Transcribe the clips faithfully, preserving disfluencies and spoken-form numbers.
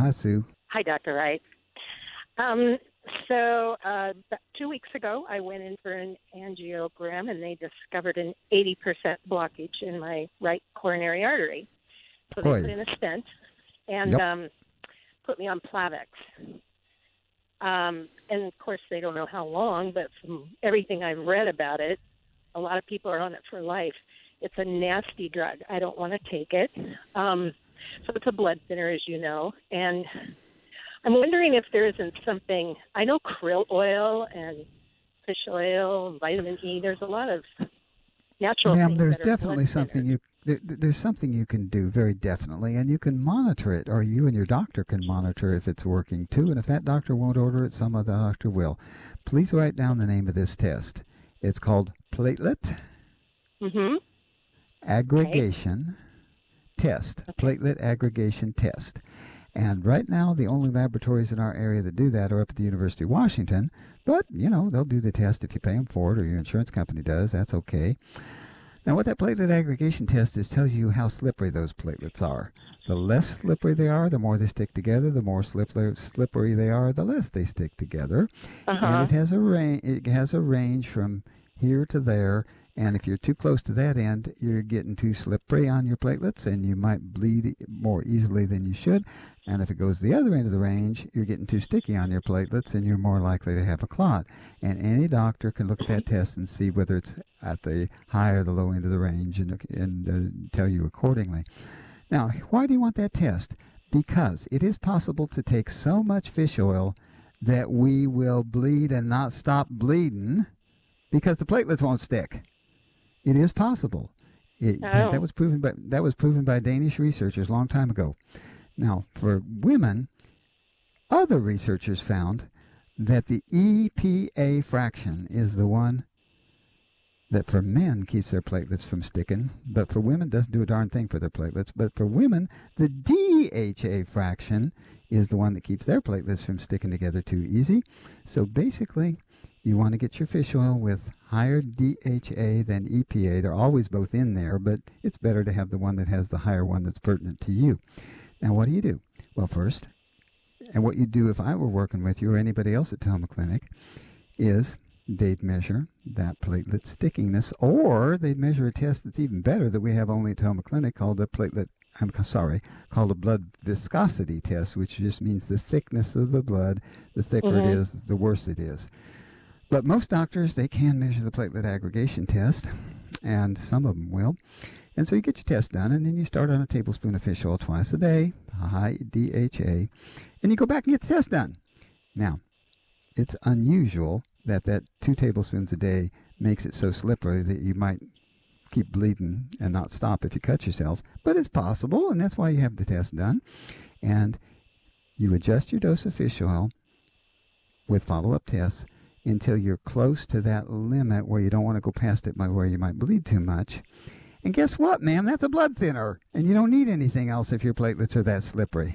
Hi, Sue. Hi, Doctor Wright. Um, so uh, about two weeks ago, I went in for an angiogram, and they discovered an eighty percent blockage in my right coronary artery. So they Oy. put in a stent and Yep. um, put me on Plavix. Um, and, of course, they don't know how long, but from everything I've read about it, a lot of people are on it for life. It's a nasty drug. I don't want to take it. Um, so it's a blood thinner, as you know. And I'm wondering if there isn't something, I know krill oil and fish oil, vitamin E, there's a lot of natural Ma'am, things there's that are definitely blood something thinners. you there, there's something you can do very definitely, and you can monitor it, or you and your doctor can monitor if it's working too. And if that doctor won't order it, some other doctor will. Please write down the name of this test. It's called platelet Mm-hmm. Okay. aggregation test. Okay. Platelet aggregation test. And right now, the only laboratories in our area that do that are up at the University of Washington. But, you know, they'll do the test if you pay them for it or your insurance company does. That's okay. Now, what that platelet aggregation test is tells you how slippery those platelets are. The less slippery they are, the more they stick together. The more slippery, slippery they are, the less they stick together. And Uh-huh. it has a range. It has a range from here to there. And if you're too close to that end, you're getting too slippery on your platelets, and you might bleed more easily than you should. And if it goes the other end of the range, you're getting too sticky on your platelets, and you're more likely to have a clot. And any doctor can look at that test and see whether it's at the high or the low end of the range, and, and uh, tell you accordingly. Now, why do you want that test? Because it is possible to take so much fish oil that we will bleed and not stop bleeding because the platelets won't stick. It is possible. It, that, that Oh. was proven by that was proven by Danish researchers a long time ago. Now, for women, other researchers found that the E P A fraction is the one that for men keeps their platelets from sticking, but for women doesn't do a darn thing for their platelets. But for women, the D H A fraction is the one that keeps their platelets from sticking together too easy. So basically, you want to get your fish oil with higher D H A than E P A. They're always both in there, but it's better to have the one that has the higher one that's pertinent to you. Now, what do you do? Well, first, and what you do if I were working with you or anybody else at Toma Clinic, is they'd measure that platelet stickiness, or they'd measure a test that's even better that we have only at Toma Clinic called the platelet, I'm sorry, called a blood viscosity test, which just means the thickness of the blood. The thicker it Mm-hmm. is, the worse it is. But most doctors, they can measure the platelet aggregation test, and some of them will. And so you get your test done, and then you start on a tablespoon of fish oil twice a day, high D H A, and you go back and get the test done. Now, it's unusual that that two tablespoons a day makes it so slippery that you might keep bleeding and not stop if you cut yourself, but it's possible, and that's why you have the test done. And you adjust your dose of fish oil with follow-up tests until you're close to that limit where you don't want to go past it by where you might bleed too much. And guess what, ma'am? That's a blood thinner, and you don't need anything else if your platelets are that slippery.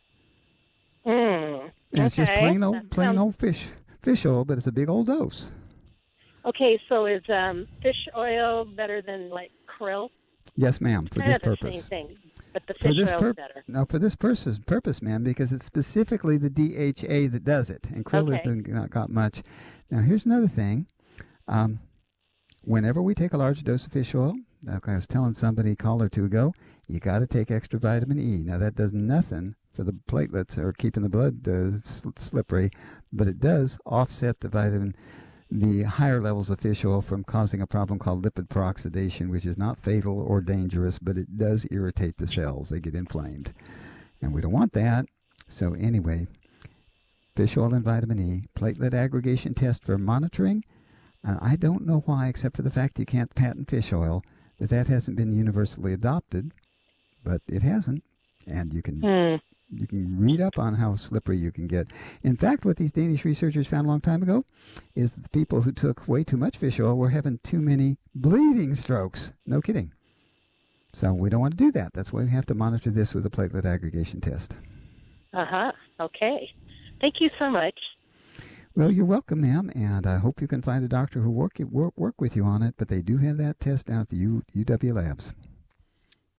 Mm. And it's just Okay. plain That old, plain sounds old fish, fish oil, but it's a big old dose. okay. So is um, fish oil better than like krill? Yes, ma'am, for Kind this of the same purpose. thing, but the For fish this oil is pur- better. no, for this purpose, purpose, ma'am, because it's specifically the D H A that does it, and krill Okay. hasn't not got much. Now, here's another thing. Um, whenever we take a large dose of fish oil, like I was telling somebody a call or two ago, you got to take extra vitamin E. Now, that does nothing for the platelets or keeping the blood uh, sl- slippery, but it does offset the vitamin, the higher levels of fish oil from causing a problem called lipid peroxidation, which is not fatal or dangerous, but it does irritate the cells. They get inflamed, and we don't want that. So anyway, fish oil and vitamin E, platelet aggregation test for monitoring. Uh, I don't know why, except for the fact you can't patent fish oil, that that hasn't been universally adopted, but it hasn't, and you can Hmm. you can read up on how slippery you can get. In fact, what these Danish researchers found a long time ago is that the people who took way too much fish oil were having too many bleeding strokes. No kidding. So we don't want to do that. That's why we have to monitor this with a platelet aggregation test. Uh-huh. Okay. Thank you so much. Well, you're welcome, ma'am, and I hope you can find a doctor who work work, work with you on it, but they do have that test down at the U, UW Labs.